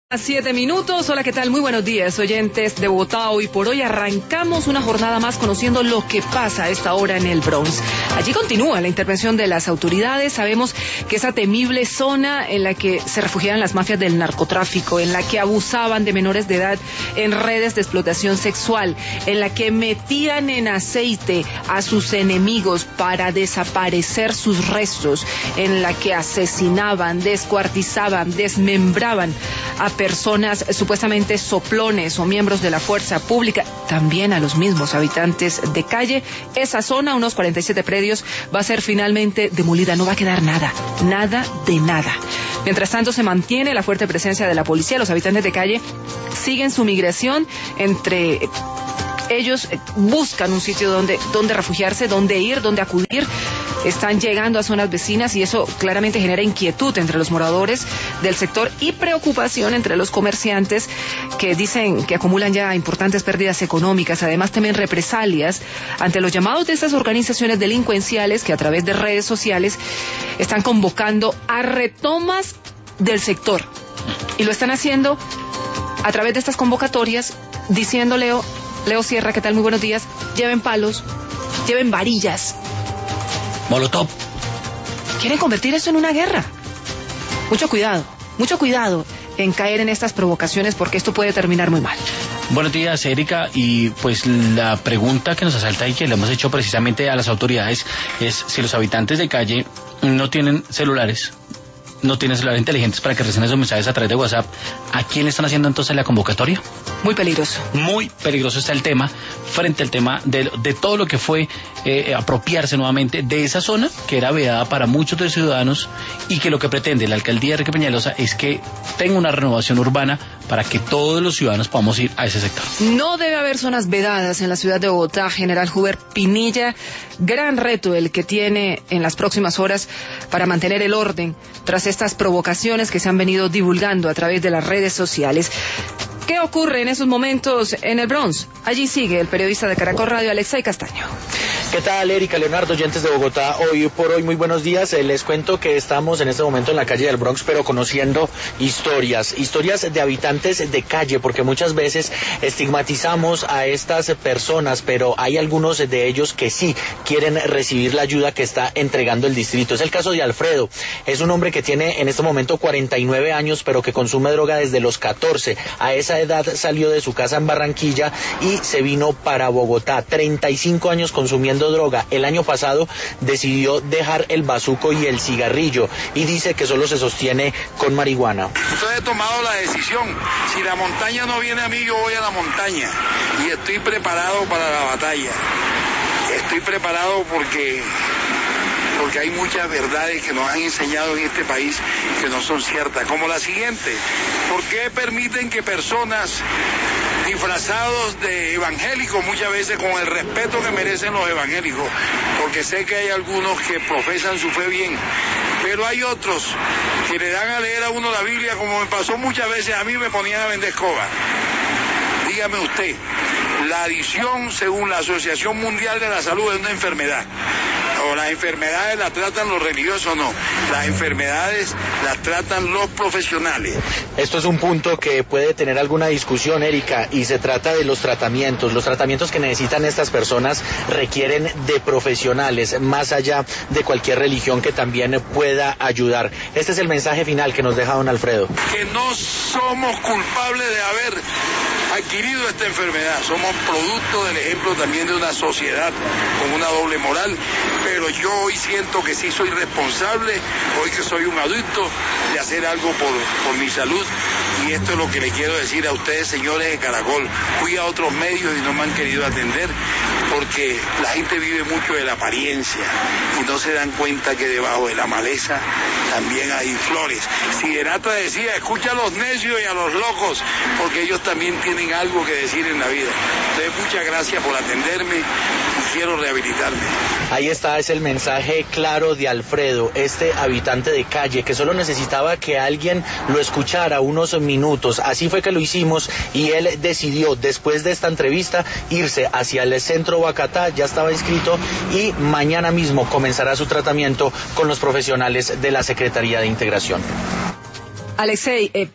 A 7 minutos, hola, ¿qué tal? Muy buenos días, oyentes de Bogotá. Hoy por hoy arrancamos una jornada más conociendo lo que pasa a esta hora en el Bronx. Allí continúa la intervención de las autoridades. Sabemos que esa temible zona en la que se refugiaban las mafias del narcotráfico, en la que abusaban de menores de edad en redes de explotación sexual, en la que metían en aceite a sus enemigos para desaparecer sus restos, en la que asesinaban, descuartizaban, desmembraban a personas supuestamente soplones o miembros de la fuerza pública, también a los mismos habitantes de calle. Esa zona, unos 47 predios, va a ser finalmente demolida, no va a quedar nada de nada. Mientras tanto se mantiene la fuerte presencia de la policía. Los habitantes de calle siguen su migración. Entre ellos buscan un sitio donde refugiarse, donde ir, donde acudir. Están llegando a zonas vecinas y eso claramente genera inquietud entre los moradores del sector y preocupación entre los comerciantes, que dicen que acumulan ya importantes pérdidas económicas. Además temen represalias ante los llamados de estas organizaciones delincuenciales que a través de redes sociales están convocando a retomas del sector. Y lo están haciendo a través de estas convocatorias diciendo: Leo Sierra, ¿qué tal? Muy buenos días. Lleven palos, lleven varillas, Molotov. Quieren convertir eso en una guerra. Mucho cuidado en caer en estas provocaciones, porque esto puede terminar muy mal. Buenos días, Erika. Y pues la pregunta que nos asalta y que le hemos hecho precisamente a las autoridades es si los habitantes de calle no tienen celulares inteligentes para que reciban esos mensajes a través de WhatsApp, ¿a quién le están haciendo entonces la convocatoria? Muy peligroso. Muy peligroso está el tema, frente al tema de todo lo que fue apropiarse nuevamente de esa zona que era vedada para muchos de los ciudadanos, y que lo que pretende la alcaldía de Enrique Peñalosa es que tenga una renovación urbana para que todos los ciudadanos podamos ir a ese sector. No debe haber zonas vedadas en la ciudad de Bogotá. General Hubert Pinilla, gran reto el que tiene en las próximas horas para mantener el orden tras estas provocaciones que se han venido divulgando a través de las redes sociales. ¿Qué ocurre en esos momentos en el Bronx? Allí sigue el periodista de Caracol Radio, Alexei Castaño. ¿Qué tal, Erika, Leonardo, oyentes de Bogotá? Hoy por hoy, muy buenos días. Les cuento que estamos en este momento en la calle del Bronx, pero conociendo historias de habitantes de calle, porque muchas veces estigmatizamos a estas personas, pero hay algunos de ellos que sí quieren recibir la ayuda que está entregando el distrito. Es el caso de Alfredo. Es un hombre que tiene en este momento 49 años, pero que consume droga desde los 14. A esa edad salió de su casa en Barranquilla y se vino para Bogotá. 35 años consumiendo droga. El año pasado decidió dejar el bazuco y el cigarrillo y dice que solo se sostiene con marihuana. Entonces he tomado la decisión: si la montaña no viene a mí, yo voy a la montaña, y estoy preparado para la batalla. Estoy preparado porque hay muchas verdades que nos han enseñado en este país que no son ciertas, como la siguiente: ¿por qué permiten que personas disfrazados de evangélicos, muchas veces con el respeto que merecen los evangélicos, porque sé que hay algunos que profesan su fe bien, pero hay otros que le dan a leer a uno la Biblia, como me pasó muchas veces a mí, me ponían a vender escoba? Dígame usted, la adicción, según la Asociación Mundial de la Salud, es una enfermedad. O las enfermedades las tratan los religiosos, no. Las enfermedades las tratan los profesionales. Esto es un punto que puede tener alguna discusión, Erika, y se trata de los tratamientos. Los tratamientos que necesitan estas personas requieren de profesionales, más allá de cualquier religión que también pueda ayudar. Este es el mensaje final que nos deja don Alfredo. Que no somos culpables de haber adquirido esta enfermedad. Somos producto del ejemplo también de una sociedad con una doble moral, pero yo hoy siento que sí soy responsable, hoy que soy un adulto, de hacer algo por mi salud. Y esto es lo que le quiero decir a ustedes, señores de Caracol. Fui a otros medios y no me han querido atender porque la gente vive mucho de la apariencia y no se dan cuenta que debajo de la maleza también hay flores. Siderata decía: escucha a los necios y a los locos, porque ellos también tienen algo que decir en la vida. Entonces, muchas gracias por atenderme y quiero rehabilitarme. Ahí está, es el mensaje claro de Alfredo, este habitante de calle que solo necesitaba que alguien lo escuchara unos minutos. Así fue que lo hicimos y él decidió, después de esta entrevista, irse hacia el centro Boacatá. Ya estaba inscrito y mañana mismo comenzará su tratamiento con los profesionales de la Secretaría de Integración. Alexei,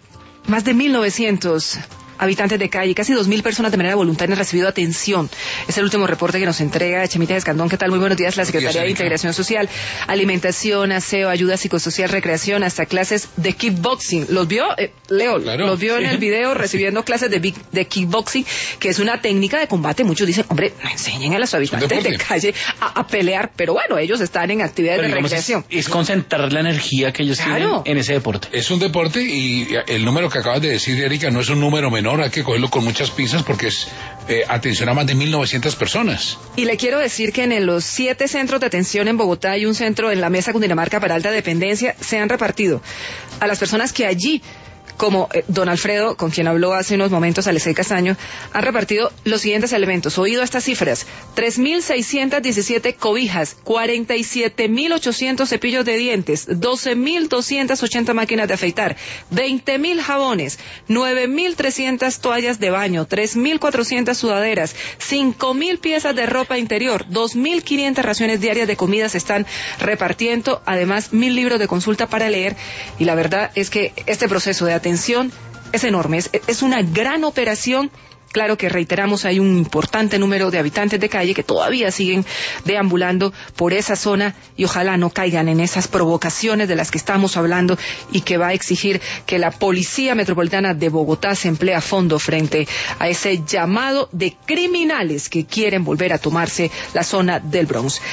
Más de 1.900 habitantes de calle, casi 2.000 personas de manera voluntaria han recibido atención. Es el último reporte que nos entrega Chemita Escandón. ¿Qué tal? Muy buenos días. La Secretaría de Integración Social, Alimentación, Aseo, Ayuda Psicosocial, Recreación, hasta clases de kickboxing. ¿Los vio, Leo? Claro. Los vio en el video recibiendo clases de kickboxing, que es una técnica de combate. Muchos dicen, hombre, no enseñen a los habitantes de calle a pelear, pero bueno, ellos están en actividades de recreación. Es concentrar la energía que ellos tienen en ese deporte. Es un deporte y el número que acabas de decir, Erika, no es un número menor, hay que cogerlo con muchas pinzas porque es atención a más de 1.900 personas. Y le quiero decir que en los 7 centros de atención en Bogotá y un centro en la Mesa Cundinamarca para alta dependencia se han repartido a las personas que allí, como don Alfredo, con quien habló hace unos momentos, Alexei Castaño, han repartido los siguientes elementos. Oído estas cifras: 3.617 cobijas, 47.800 cepillos de dientes, 12.280 máquinas de afeitar, 20.000 jabones, 9.300 toallas de baño, 3.400 sudaderas, 5.000 piezas de ropa interior, 2.500 raciones diarias de comida se están repartiendo, además 1.000 libros de consulta para leer. Y la verdad es que este proceso de atención es enorme, es una gran operación. Claro que reiteramos, hay un importante número de habitantes de calle que todavía siguen deambulando por esa zona y ojalá no caigan en esas provocaciones de las que estamos hablando y que va a exigir que la Policía Metropolitana de Bogotá se emplee a fondo frente a ese llamado de criminales que quieren volver a tomarse la zona del Bronx.